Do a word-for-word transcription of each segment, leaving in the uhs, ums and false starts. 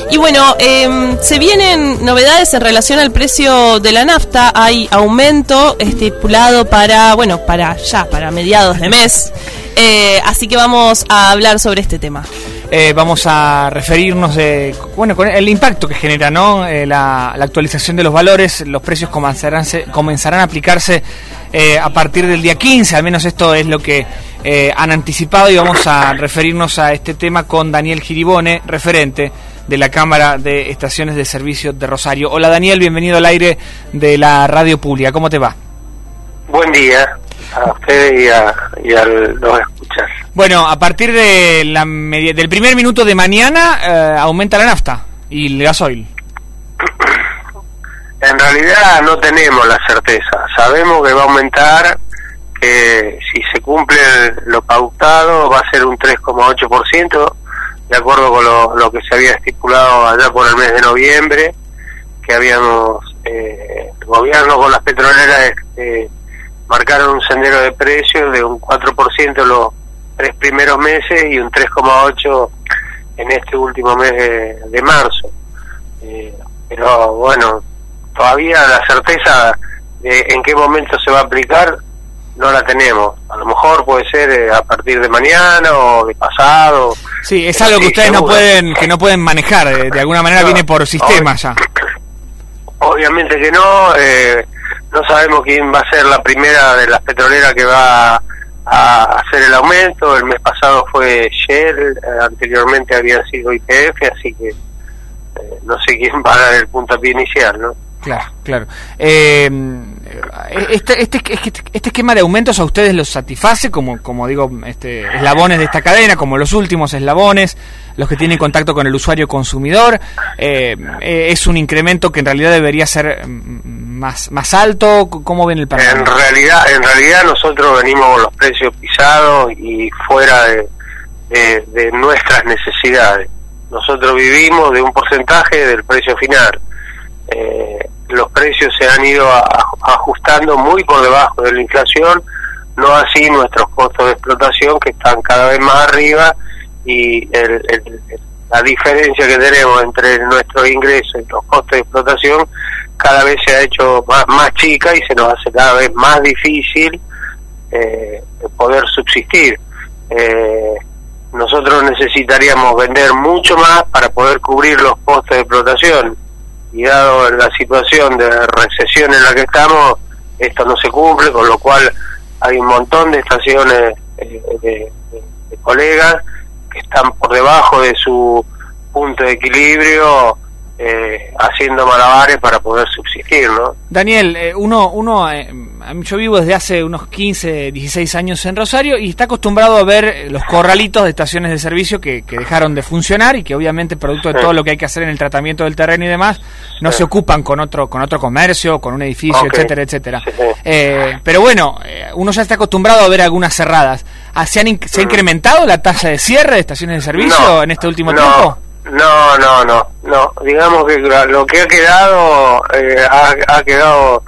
Y bueno, eh, se vienen novedades en relación al precio de la nafta. Hay aumento estipulado para, bueno, para ya, para mediados de mes. Eh, así que vamos a hablar sobre este tema. Eh, vamos a referirnos de, bueno, con el impacto que genera, ¿no? Eh, la, la actualización de los valores. Los precios comenzarán, comenzarán a aplicarse eh, a partir del día quince, al menos esto es lo que eh, han anticipado, y vamos a referirnos a este tema con Daniel Giribone, referente de la Cámara de Estaciones de Servicio de Rosario. Hola Daniel, bienvenido al aire de la Radio Pública, ¿cómo te va? Buen día a usted y a, y a los escuchas. Bueno, a partir de la media, del primer minuto de mañana eh, aumenta la nafta y el gasoil. En realidad no tenemos la certeza. Sabemos que va a aumentar, que si se cumple lo pautado va a ser un tres coma ocho por ciento, de acuerdo con lo, lo que se había estipulado allá por el mes de noviembre, que habíamos, eh, el gobierno con las petroleras eh, marcaron un sendero de precios de un cuatro por ciento los tres primeros meses y un tres coma ocho por ciento en este último mes de, de marzo. Eh, pero bueno, todavía la certeza de en qué momento se va a aplicar no la tenemos. A lo mejor puede ser eh, a partir de mañana o de pasado. Sí, es algo que ustedes no pueden que no pueden manejar, de, de alguna manera no, viene por sistema ya. Obviamente que no, eh, no sabemos quién va a ser la primera de las petroleras que va a hacer el aumento. El mes pasado fue Shell, eh, anteriormente había sido Y P F, así que eh, no sé quién va a dar el puntapié inicial, ¿no? Claro, claro. Eh, este, este, este, este esquema de aumentos a ustedes los satisface como, como digo, este, eslabones de esta cadena, como los últimos eslabones, los que tienen contacto con el usuario consumidor. Eh, ¿Es un incremento que en realidad debería ser más, más alto? ¿Cómo ven el panorama? En realidad, en realidad nosotros venimos con los precios pisados y fuera de, de, de nuestras necesidades. Nosotros vivimos de un porcentaje del precio final. Eh, los precios se han ido a, a, ajustando muy por debajo de la inflación, no así nuestros costos de explotación, que están cada vez más arriba, y el, el, la diferencia que tenemos entre nuestros ingresos y los costos de explotación cada vez se ha hecho más, más chica, y se nos hace cada vez más difícil eh, poder subsistir. Eh, nosotros necesitaríamos vender mucho más para poder cubrir los costos de explotación, y dado la situación de recesión en la que estamos, esto no se cumple, con lo cual hay un montón de estaciones eh, de, de, de colegas que están por debajo de su punto de equilibrio, eh, haciendo malabares para poder subsistir, ¿no? Daniel, eh, uno, uno eh, yo vivo desde hace unos quince, dieciséis años en Rosario y está acostumbrado a ver los corralitos de estaciones de servicio que, que dejaron de funcionar y que obviamente producto de sí. todo lo que hay que hacer en el tratamiento del terreno y demás, no sí. se ocupan con otro con otro comercio, con un edificio, okay. etcétera, etcétera. Sí, sí. Eh, pero bueno, eh, uno ya está acostumbrado a ver algunas cerradas. ¿Se, han, ¿Se ha incrementado la tasa de cierre de estaciones de servicio no, en este último no. tiempo? No, no, no, no. Digamos que lo que ha quedado eh, ha, ha quedado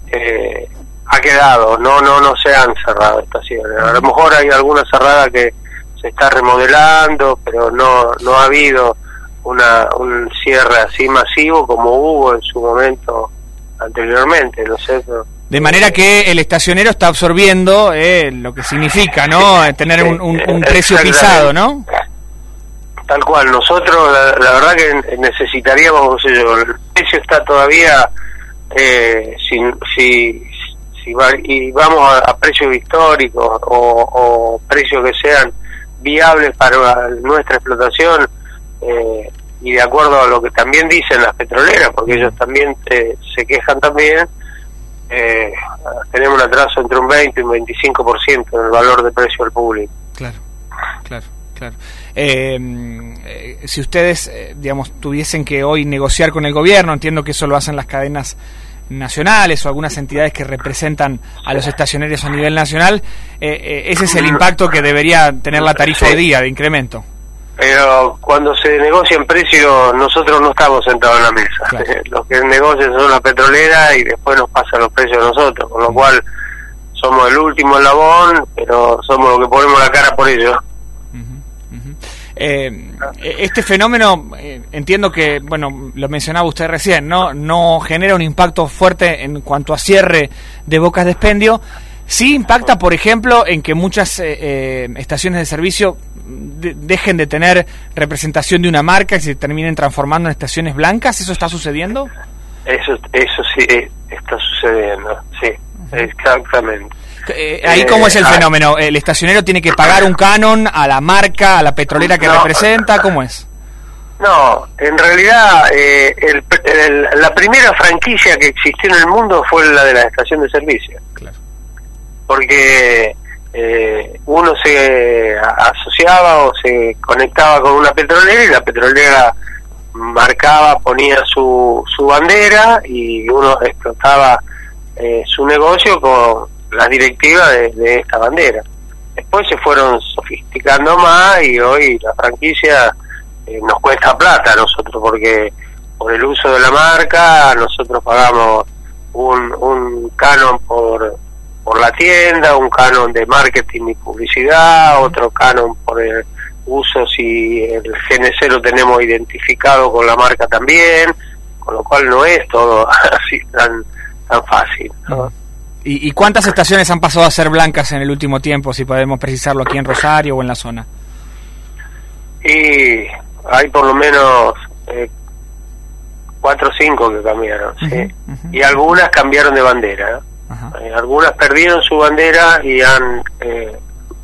eh, ha quedado. No, no, no se han cerrado estaciones. A lo mejor hay alguna cerrada que se está remodelando, pero no, no ha habido una un cierre así masivo como hubo en su momento anteriormente, ¿no es cierto? De manera que el estacionero está absorbiendo eh, lo que significa, ¿no? Tener un, un, un precio pisado, ¿no? Tal cual, nosotros la, la verdad que necesitaríamos, no sé yo, el precio está todavía, eh, si, si, si va, y vamos a, a precios históricos o, o precios que sean viables para nuestra explotación, eh, y de acuerdo a lo que también dicen las petroleras, porque ellos también eh, se quejan también, eh, tenemos un atraso entre un veinte y un veinticinco por ciento en el valor de precio al público. Claro, claro. Claro. Eh, eh, si ustedes, eh, digamos, tuviesen que hoy negociar con el gobierno, entiendo que eso lo hacen las cadenas nacionales o algunas entidades que representan a los estacioneros a nivel nacional, eh, eh, ese es el impacto que debería tener la tarifa hoy día de incremento. Pero cuando se negocia en precio, nosotros no estamos sentados en la mesa. Claro. Los que negocian son las petroleras y después nos pasan los precios a nosotros, con lo cual somos el último eslabón, pero somos los que ponemos la cara por ellos. Eh, este fenómeno, eh, entiendo que, bueno, lo mencionaba usted recién, ¿no? No genera un impacto fuerte en cuanto a cierre de bocas de expendio. Sí impacta, por ejemplo, en que muchas eh, eh, estaciones de servicio de, dejen de tener representación de una marca y se terminen transformando en estaciones blancas. ¿Eso está sucediendo? Eso, eso sí está sucediendo, sí, uh-huh. Exactamente. Eh, ¿Ahí cómo es el eh, fenómeno? ¿El estacionero tiene que pagar un canon a la marca, a la petrolera que no, representa? ¿Cómo es? No, en realidad eh, el, el, la primera franquicia que existió en el mundo fue la de la estación de servicio. Claro. Porque eh, uno se asociaba o se conectaba con una petrolera y la petrolera marcaba, ponía su, su bandera y uno explotaba eh, su negocio con las directivas de, de esta bandera. Después se fueron sofisticando más y hoy la franquicia eh, nos cuesta plata a nosotros, porque por el uso de la marca nosotros pagamos un, un canon por, por la tienda, un canon de marketing y publicidad, otro canon por el uso si el G N C lo tenemos identificado con la marca también, con lo cual no es todo así tan, tan fácil, ¿no? ¿Y, ¿Y cuántas estaciones han pasado a ser blancas en el último tiempo, si podemos precisarlo, aquí en Rosario o en la zona? Y hay por lo menos eh, cuatro o cinco que cambiaron, uh-huh, ¿sí? Uh-huh. Y algunas cambiaron de bandera, uh-huh. eh, algunas perdieron su bandera y han eh,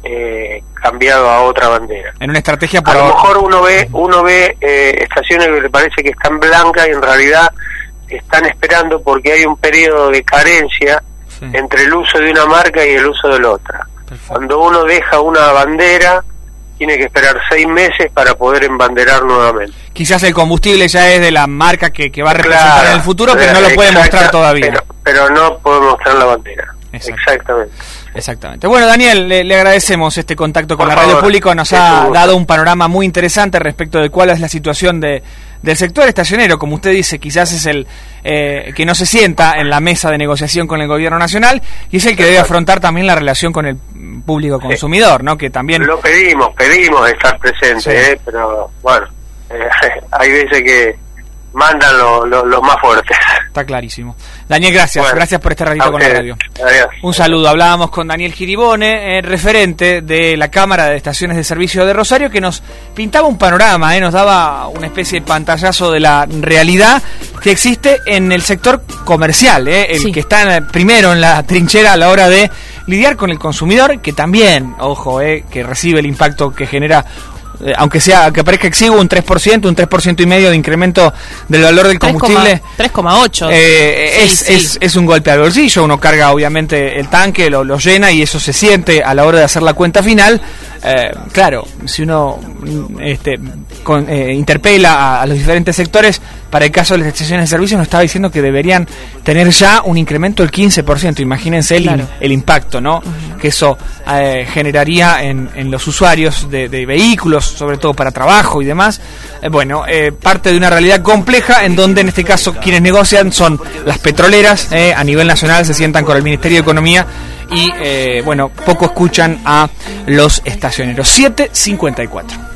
eh, cambiado a otra bandera. En una estrategia por a lo mejor uno ve uno ve eh, estaciones que le parece que están blancas y en realidad están esperando porque hay un periodo de carencia sí. entre el uso de una marca y el uso de la otra. Perfecto. Cuando uno deja una bandera tiene que esperar seis meses para poder embanderar nuevamente. Quizás el combustible ya es de la marca que, que va a representar claro, en el futuro, pero no lo puede mostrar todavía. Pero, pero no puede mostrar la bandera. Exacto. Exactamente. Exactamente. Bueno, Daniel, le, le agradecemos este contacto con Por la favor, Radio Público. Nos ha dado un panorama muy interesante respecto de cuál es la situación de del sector estacionero. Como usted dice, quizás es el eh, que no se sienta en la mesa de negociación con el gobierno nacional y es el que debe afrontar también la relación con el público consumidor, ¿no? Que también lo pedimos, pedimos estar presentes, sí. eh, pero bueno, eh, hay veces que mandan los lo, lo más fuertes. Está clarísimo. Daniel, gracias. Bueno, gracias por este ratito con la radio. Adiós. Un saludo. Hablábamos con Daniel Giribone, eh, referente de la Cámara de Estaciones de Servicio de Rosario, que nos pintaba un panorama, eh, nos daba una especie de pantallazo de la realidad que existe en el sector comercial, eh, el sí. que está primero en la trinchera a la hora de lidiar con el consumidor, que también, ojo, eh, que recibe el impacto que genera, aunque sea que parezca exiguo, un tres por ciento, un tres por ciento y medio de incremento del valor del combustible. tres coma ocho. Eh, sí, es, sí. Es, es un golpe al bolsillo. Uno carga obviamente el tanque, lo, lo llena y eso se siente a la hora de hacer la cuenta final. Eh, claro, si uno este, con, eh, interpela a, a los diferentes sectores, para el caso de las estaciones de servicio nos estaba diciendo que deberían tener ya un incremento del quince por ciento. Imagínense el, claro. el impacto, ¿no? Uh-huh. Que eso eh, generaría en, en los usuarios de, de vehículos, sobre todo para trabajo y demás. Eh, bueno, eh, parte de una realidad compleja en donde en este caso quienes negocian son las petroleras, eh, a nivel nacional se sientan con el Ministerio de Economía y, eh, bueno, poco escuchan a los estacioneros. siete cincuenta y cuatro.